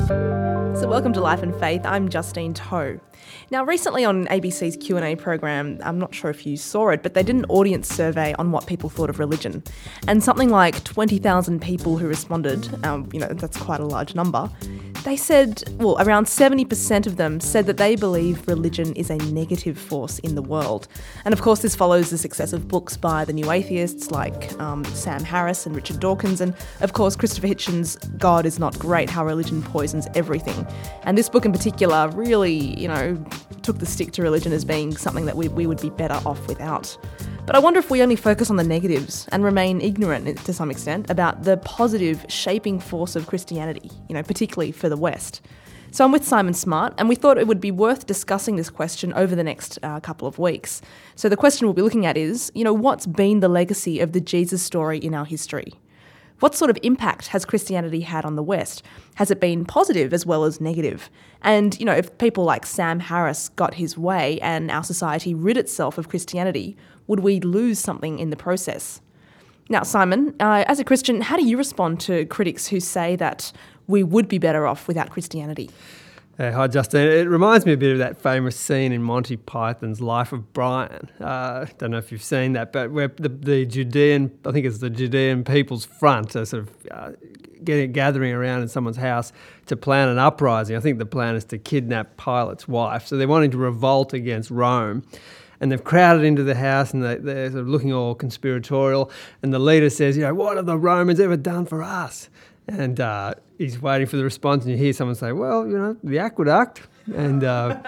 So welcome to Life and Faith. I'm Justine Toe. Now, recently on ABC's Q&A program, I'm not sure if you saw it, but they did an audience survey on what people thought of religion. And something like 20,000 people who responded, that's quite a large number, they said, around 70% of them said that they believe religion is a negative force in the world. And of course, this follows the success of books by the new atheists like Sam Harris and Richard Dawkins, and of course, Christopher Hitchens' God is Not Great, How Religion Poisons Everything. And this book in particular really, took the stick to religion as being something that we would be better off without. But I wonder if we only focus on the negatives and remain ignorant to some extent about the positive shaping force of Christianity, particularly for the West. So I'm with Simon Smart, and we thought it would be worth discussing this question over the next couple of weeks. So the question we'll be looking at is, what's been the legacy of the Jesus story in our history? What sort of impact has Christianity had on the West? Has it been positive as well as negative? And, if people like Sam Harris got his way and our society rid itself of Christianity, would we lose something in the process? Now, Simon, as a Christian, how do you respond to critics who say that we would be better off without Christianity? Hi, Justin. It reminds me a bit of that famous scene in Monty Python's Life of Brian. Don't know if you've seen that, but where the Judean, I think it's the Judean People's Front, are sort of gathering around in someone's house to plan an uprising. I think the plan is to kidnap Pilate's wife. So they're wanting to revolt against Rome. And they've crowded into the house and they're sort of looking all conspiratorial. And the leader says, what have the Romans ever done for us? And he's waiting for the response, and you hear someone say, the aqueduct. And,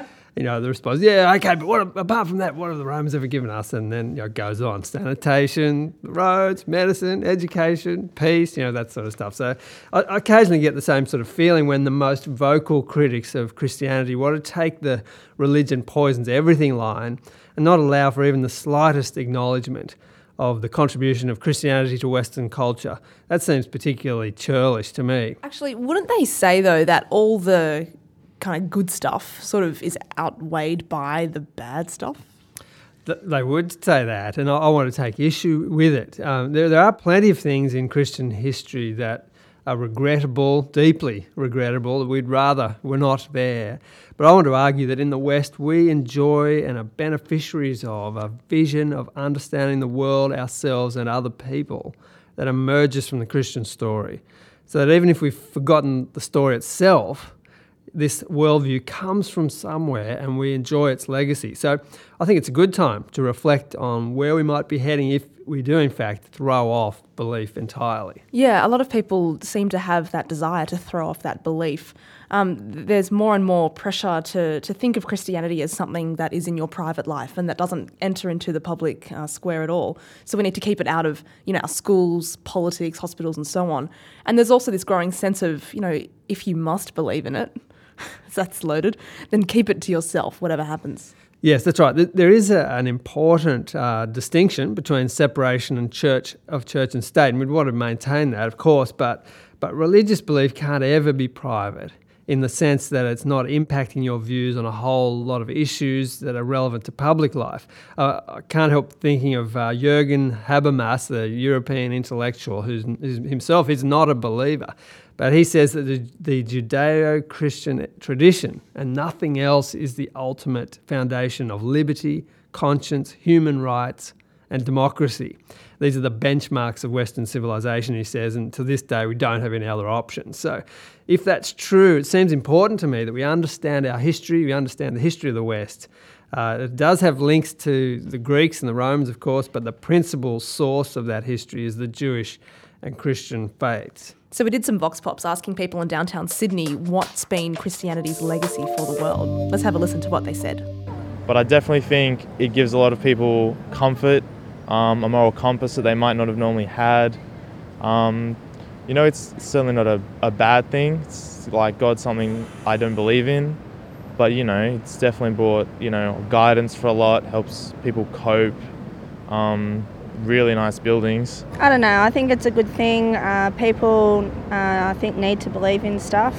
the response, okay, but apart from that, what have the Romans ever given us? And then it goes on, sanitation, roads, medicine, education, peace, that sort of stuff. So I occasionally get the same sort of feeling when the most vocal critics of Christianity want to take the religion poisons everything line and not allow for even the slightest acknowledgement of the contribution of Christianity to Western culture. That seems particularly churlish to me. Actually, wouldn't they say, though, that all the kind of good stuff sort of is outweighed by the bad stuff? They would say that, and I want to take issue with it. There are plenty of things in Christian history that are regrettable, deeply regrettable, that we'd rather were not there. But I want to argue that in the West we enjoy and are beneficiaries of a vision of understanding the world, ourselves and other people that emerges from the Christian story. So that even if we've forgotten the story itself, this worldview comes from somewhere and we enjoy its legacy. So I think it's a good time to reflect on where we might be heading if we do in fact throw off belief entirely. Yeah, a lot of people seem to have that desire to throw off that belief. There's more and more pressure to think of Christianity as something that is in your private life and that doesn't enter into the public square at all. So we need to keep it out of, our schools, politics, hospitals and so on. And there's also this growing sense of, if you must believe in it, that's loaded, then keep it to yourself, whatever happens. Yes, that's right. There is an important distinction between separation and church and state, and we'd want to maintain that, of course, but religious belief can't ever be private in the sense that it's not impacting your views on a whole lot of issues that are relevant to public life. I can't help thinking of Jürgen Habermas, the European intellectual, who himself is not a believer. But he says that the Judeo-Christian tradition and nothing else is the ultimate foundation of liberty, conscience, human rights, and democracy. These are the benchmarks of Western civilization, he says, and to this day we don't have any other options. So if that's true, it seems important to me that we understand our history, we understand the history of the West. It does have links to the Greeks and the Romans, of course, but the principal source of that history is the Jewish and Christian faiths. So we did some vox pops asking people in downtown Sydney what's been Christianity's legacy for the world. Let's have a listen to what they said. But I definitely think it gives a lot of people comfort, a moral compass that they might not have normally had. It's certainly not a bad thing. It's like God's something I don't believe in, but it's definitely brought guidance for a lot, helps people cope. Really nice buildings. I don't know, I think it's a good thing. People, I think, need to believe in stuff.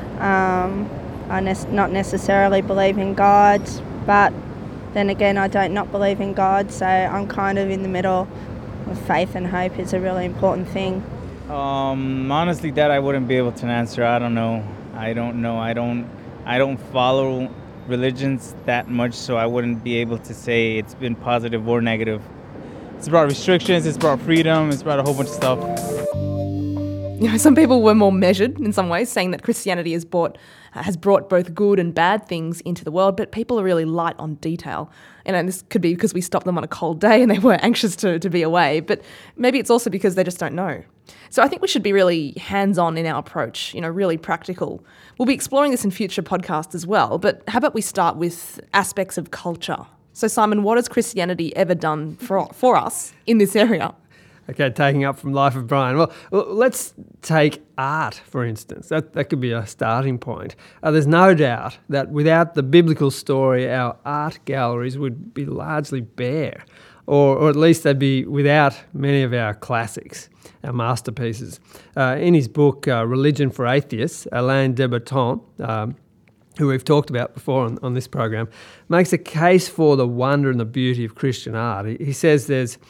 I not necessarily believe in God, but then again, I don't not believe in God, so I'm kind of in the middle. Faith and hope is a really important thing. Honestly, that I wouldn't be able to answer. I don't know. I don't know. I don't follow religions that much, so I wouldn't be able to say it's been positive or negative. It's brought restrictions, it's brought freedom, it's brought a whole bunch of stuff. You know, some people were more measured in some ways, saying that Christianity has brought both good and bad things into the world, but people are really light on detail. And this could be because we stopped them on a cold day and they were anxious to be away, but maybe it's also because they just don't know. So I think we should be really hands-on in our approach, you know, really practical. We'll be exploring this in future podcasts as well, but how about we start with aspects of culture? So Simon, what has Christianity ever done for us in this area? Okay, taking up from Life of Brian. Well, let's take art, for instance. That could be a starting point. There's no doubt that without the biblical story, our art galleries would be largely bare, or at least they'd be without many of our classics, our masterpieces. In his book, Religion for Atheists, Alain de Botton, who we've talked about before on this program, makes a case for the wonder and the beauty of Christian art. He says there's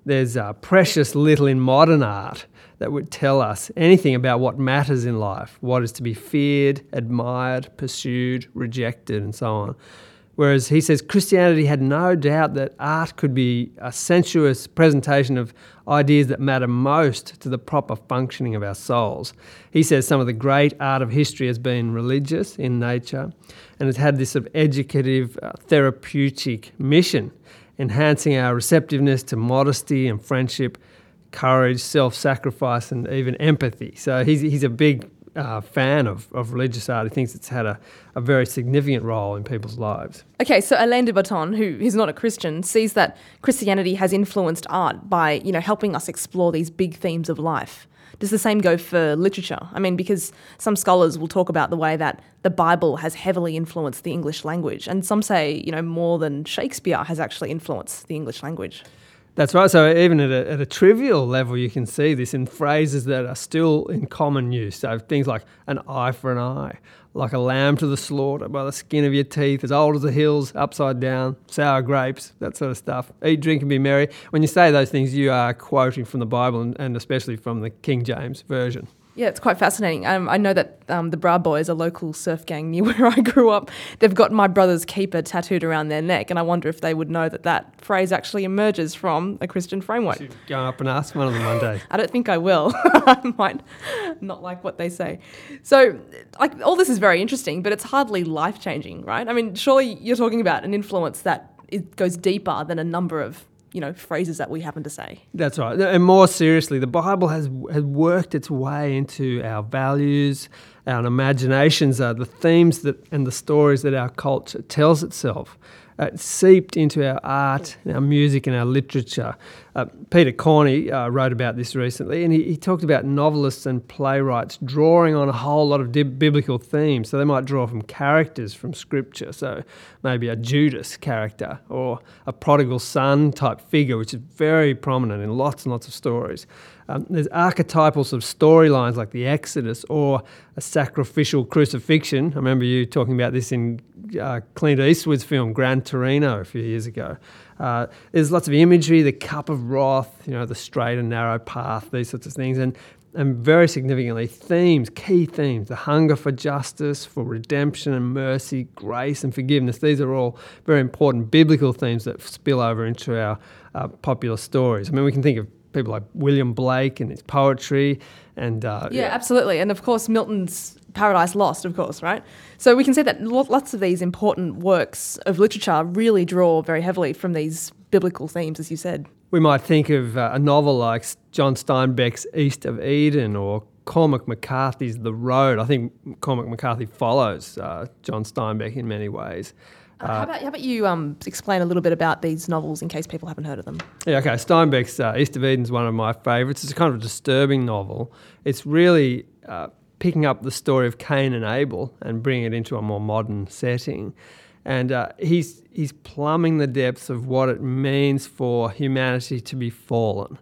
precious little in modern art that would tell us anything about what matters in life, what is to be feared, admired, pursued, rejected, and so on. Whereas he says Christianity had no doubt that art could be a sensuous presentation of ideas that matter most to the proper functioning of our souls. He says some of the great art of history has been religious in nature and has had this sort of educative, therapeutic mission, enhancing our receptiveness to modesty and friendship, courage, self-sacrifice, and even empathy. So he's a big fan of religious art. He thinks it's had a very significant role in people's lives. Okay, so Alain de Botton, who is not a Christian, sees that Christianity has influenced art by, you know, helping us explore these big themes of life. Does the same go for literature? I mean, because some scholars will talk about the way that the Bible has heavily influenced the English language, and some say, you know, more than Shakespeare has actually influenced the English language. That's right. So even at a trivial level, you can see this in phrases that are still in common use. So things like an eye for an eye, like a lamb to the slaughter by the skin of your teeth, as old as the hills, upside down, sour grapes, that sort of stuff. Eat, drink and be merry. When you say those things, you are quoting from the Bible and especially from the King James Version. Yeah, it's quite fascinating. I know that the Bra Boys, a local surf gang near where I grew up, they've got my brother's keeper tattooed around their neck, and I wonder if they would know that phrase actually emerges from a Christian framework. You should go up and ask one of them one day. I don't think I will. I might not like what they say. So, like, all this is very interesting, but it's hardly life-changing, right? I mean, surely you're talking about an influence that it goes deeper than a number of, you know, phrases that we happen to say. That's right. And more seriously, the Bible has worked its way into our values, our imaginations, the themes that and the stories that our culture tells itself. It's seeped into our art, our music and our literature. Peter Corney wrote about this recently, and he talked about novelists and playwrights drawing on a whole lot of biblical themes. So they might draw from characters from Scripture, so maybe a Judas character or a prodigal son type figure, which is very prominent in lots and lots of stories. There's archetypal sort of storylines like the Exodus or a sacrificial crucifixion. I remember you talking about this in Clint Eastwood's film Gran Torino a few years ago. There's lots of imagery, the cup of wrath, you know, the straight and narrow path, these sorts of things. And very significantly, themes, key themes, the hunger for justice, for redemption and mercy, grace and forgiveness. These are all very important biblical themes that spill over into our popular stories. I mean, we can think of people like William Blake and his poetry. And yeah, absolutely. And of course, Milton's Paradise Lost, of course, right? So we can see that lots of these important works of literature really draw very heavily from these biblical themes, as you said. We might think of a novel like John Steinbeck's East of Eden or Cormac McCarthy's The Road. I think Cormac McCarthy follows John Steinbeck in many ways. How about you explain a little bit about these novels in case people haven't heard of them? Yeah, okay. Steinbeck's East of Eden is one of my favourites. It's a kind of disturbing novel. It's really picking up the story of Cain and Abel and bringing it into a more modern setting. And he's plumbing the depths of what it means for humanity to be fallen.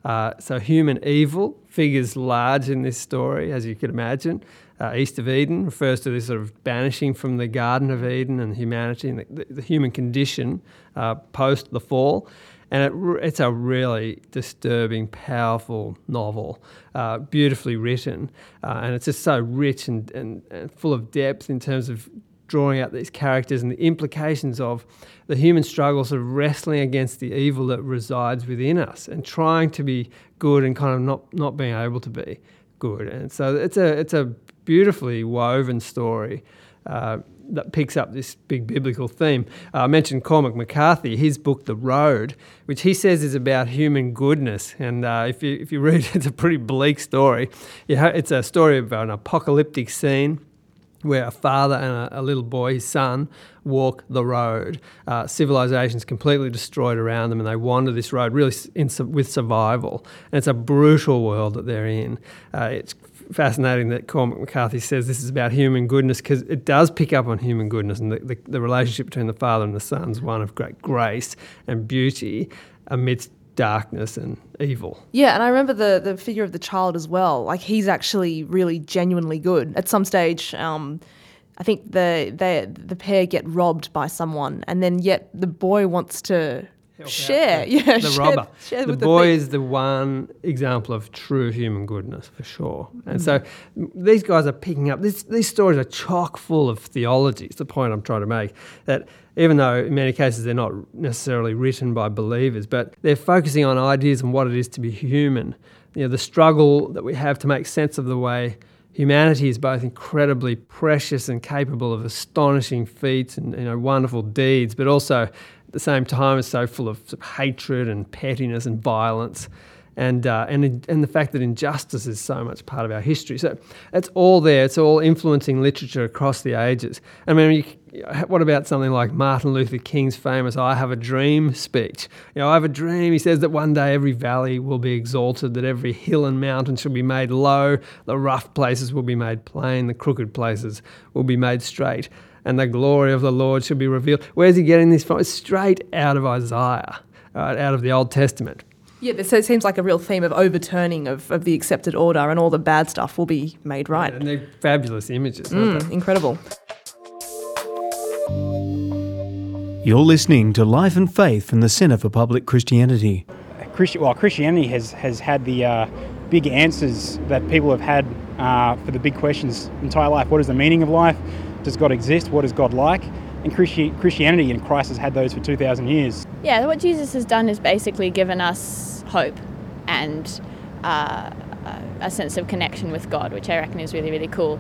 So human evil figures large in this story, as you could imagine. East of Eden refers to this sort of banishing from the Garden of Eden and humanity and the human condition post the fall. And it's a really disturbing, powerful novel, beautifully written, and it's just so rich and full of depth in terms of drawing out these characters and the implications of the human struggle, sort of wrestling against the evil that resides within us and trying to be good and kind of not being able to be good. And so it's a beautifully woven story that picks up this big biblical theme. I mentioned Cormac McCarthy, his book The Road, which he says is about human goodness. And if you read it, it's a pretty bleak story. It's a story about an apocalyptic scene where a father and a little boy, his son, walk the road. Civilization's completely destroyed around them, and they wander this road really with survival. And it's a brutal world that they're in. It's fascinating that Cormac McCarthy says this is about human goodness, because it does pick up on human goodness, and the relationship between the father and the son is one of great grace and beauty amidst darkness and evil. Yeah, and I remember the figure of the child as well. Like, he's actually really genuinely good. At some stage, I think the pair get robbed by someone, and then yet the boy wants to share. The robber. Share the with boy thief. is the one example of true human goodness, for sure. And so these guys are picking up, these stories are chock full of theology. It's the point I'm trying to make, that even though in many cases they're not necessarily written by believers, but they're focusing on ideas and what it is to be human. The struggle that we have to make sense of the way humanity is both incredibly precious and capable of astonishing feats and wonderful deeds, but also at the same time is so full of hatred and pettiness and violence, and the fact that injustice is so much part of our history. So it's all there. It's all influencing literature across the ages. I mean, what about something like Martin Luther King's famous "I Have a Dream" speech? I have a dream. He says that one day every valley will be exalted, that every hill and mountain shall be made low, the rough places will be made plain, the crooked places will be made straight, and the glory of the Lord shall be revealed. Where's he getting this from? It's straight out of Isaiah, out of the Old Testament. Yeah, so it seems like a real theme of overturning of the accepted order, and all the bad stuff will be made right. And they're fabulous images, aren't they? Incredible. You're listening to Life and Faith from the Centre for Public Christianity. Christianity has had the big answers that people have had for the big questions entire life. What is the meaning of life? Does God exist? What is God like? And Christianity and Christ has had those for 2,000 years. Yeah, what Jesus has done is basically given us hope and a sense of connection with God, which I reckon is really, really cool.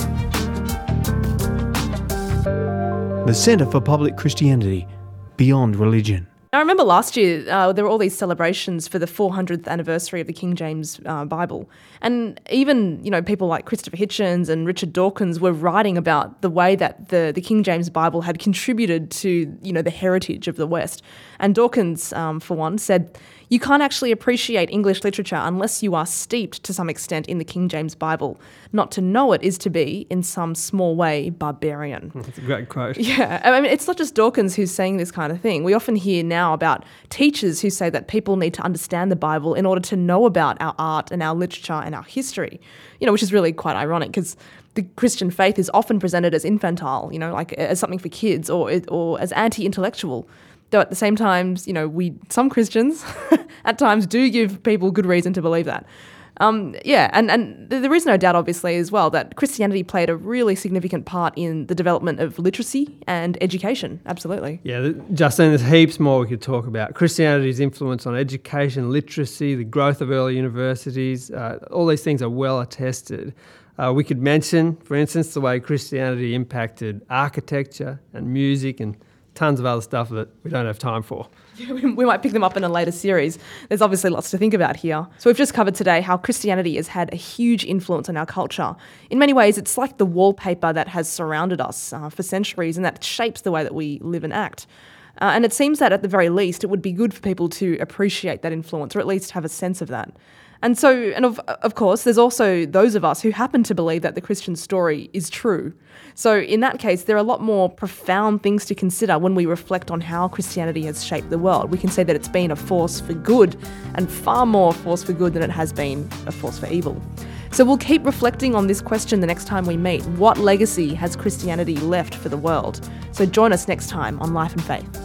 The Centre for Public Christianity, Beyond Religion. I remember last year there were all these celebrations for the 400th anniversary of the King James Bible. And even, people like Christopher Hitchens and Richard Dawkins were writing about the way that the King James Bible had contributed to, the heritage of the West. And Dawkins, for one, said, "You can't actually appreciate English literature unless you are steeped to some extent in the King James Bible. Not to know it is to be, in some small way, barbarian." That's a great quote. Yeah, I mean, it's not just Dawkins who's saying this kind of thing. We often hear now about teachers who say that people need to understand the Bible in order to know about our art and our literature and our history, which is really quite ironic, because the Christian faith is often presented as infantile, like as something for kids or as anti-intellectual. Though at the same time, some Christians at times do give people good reason to believe that. And there is no doubt, obviously, as well, that Christianity played a really significant part in the development of literacy and education. Absolutely. Yeah, Justine, there's heaps more we could talk about. Christianity's influence on education, literacy, the growth of early universities, all these things are well attested. We could mention, for instance, the way Christianity impacted architecture and music and tons of other stuff that we don't have time for. We might pick them up in a later series. There's obviously lots to think about here. So we've just covered today how Christianity has had a huge influence on our culture. In many ways, it's like the wallpaper that has surrounded us for centuries, and that shapes the way that we live and act. And it seems that at the very least, it would be good for people to appreciate that influence, or at least have a sense of that. And of course, there's also those of us who happen to believe that the Christian story is true. So in that case, there are a lot more profound things to consider when we reflect on how Christianity has shaped the world. We can say that it's been a force for good, and far more a force for good than it has been a force for evil. So we'll keep reflecting on this question the next time we meet. What legacy has Christianity left for the world? So join us next time on Life and Faith.